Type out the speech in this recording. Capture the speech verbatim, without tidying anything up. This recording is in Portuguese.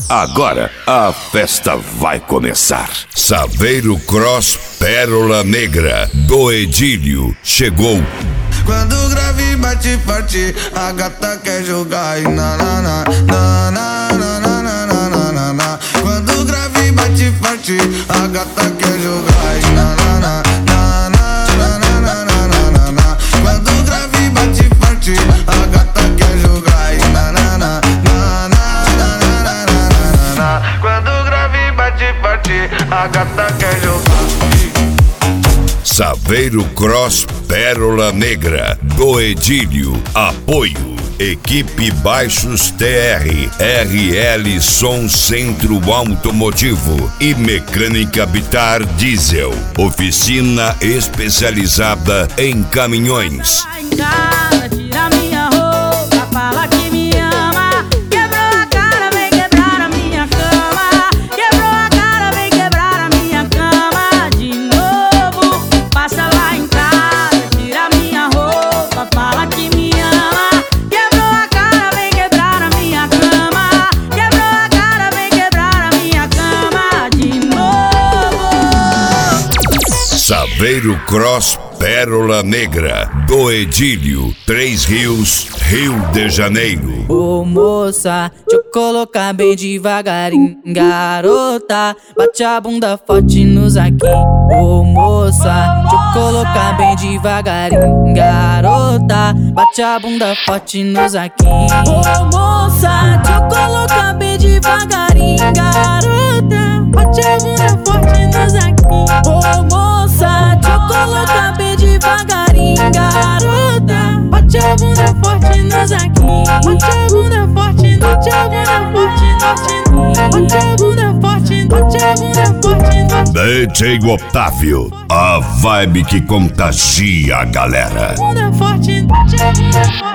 Agora a festa vai começar. Saveiro Cross Pérola Negra do Edílio chegou. Quando o grave bate forte, a gata quer jogar e na na na na na na na na na na na. Quando o grave bate forte, a gata quer jogar e na na na na na na na na na na. Quando o grave bate forte, a gata quer jogar e na na na na na na na na na. Quando o grave bate forte, a gata quer jogar. Saveiro Cross Pérola Negra do Edílio. Apoio Equipe Baixos T R, R L Som Centro Automotivo e Mecânica Bitar Diesel. Oficina especializada em caminhões. Tira minha roupa, fala que me ama. Quebrou a cara, vem quebrar a minha cama. Quebrou a cara, vem quebrar a minha cama. De novo, passa lá em casa. Tira minha roupa, fala que me ama. Quebrou a cara, vem quebrar a minha cama. Quebrou a cara, vem quebrar a minha cama. De novo. Saveiro Cross Pérola Negra do Edílio, Três Rios, Rio de Janeiro. Ô moça, deixa eu colocar bem devagarinho. Garota, bate a bunda forte nos aqui. Ô moça, deixa eu colocar bem devagarinho. Garota, bate a bunda forte nos aqui. Ô moça, deixa eu colocar bem devagarinho. Garota, bate a bunda forte nos aqui. Ô moça, deixa eu colocar bem devagarinho. Garota, bate a bunda forte nos aqui. Bate a bunda forte, bate a bunda forte, bate a bunda forte, bate a bunda forte. D J Otávio, a vibe que contagia a galera. Bunda forte, bate a bunda forte.